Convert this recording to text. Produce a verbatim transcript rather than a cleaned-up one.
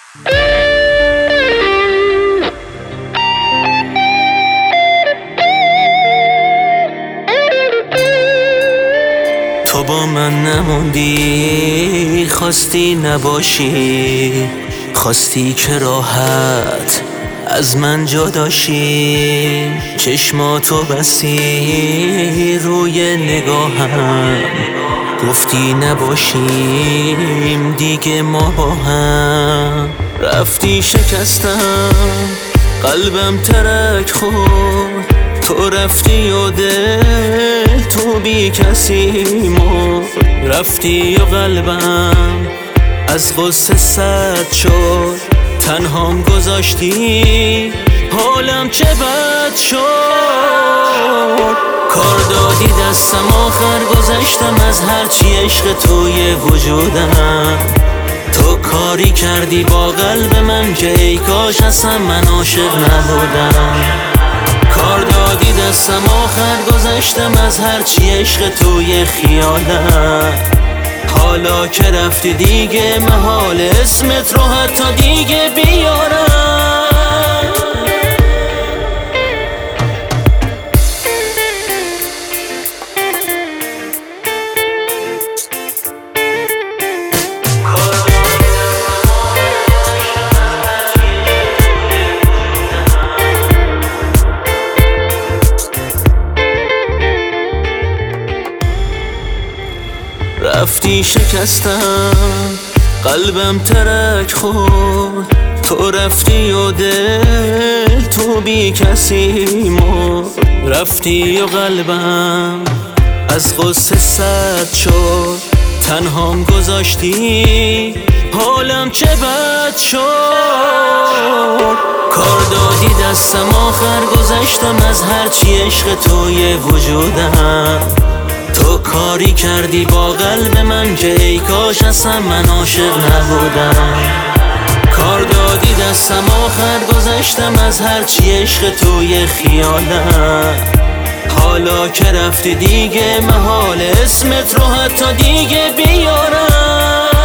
تو با من نموندی، خواستی نباشی، خواستی که راحت از من جداشی. چشماتو بستی روی نگاهم، گفتی نباشیم دیگه ما با هم. رفتی شکستم قلبم ترک خورد، تو رفتی و دل تو بی کسی مرد. رفتی و قلبم از غصه سرد شد، تنهام گذاشتی حالم چه بد شد. کار دادی دستم آخر گذشتم از هرچی عشق توی وجودم. تو کاری کردی با قلب من که ای کاش اصلا من عاشق نبودم. کار دادی دستم آخر گذشتم از هرچی عشق توی خیالم. حالا که رفتی دیگه محال اسمت رو حتی دیگه بیارم. رفتی شکستم قلبم ترک خورد، تو رفتی و دل تو بی کسی مرد. رفتی و قلبم از غصه سرد شد، تنهام گذاشتی حالم چه بد شد. کار دادی دستم آخر گذشتم از هرچی عشق توی وجودم. تو کاری کردی با قلب من که ای کاش اصلا من عاشق نبودم. کار دادی دستم آخر گذشتم از هرچی عشق توی خیالم. حالا که رفتی دیگه محال اسمت رو حتی دیگه بیارم.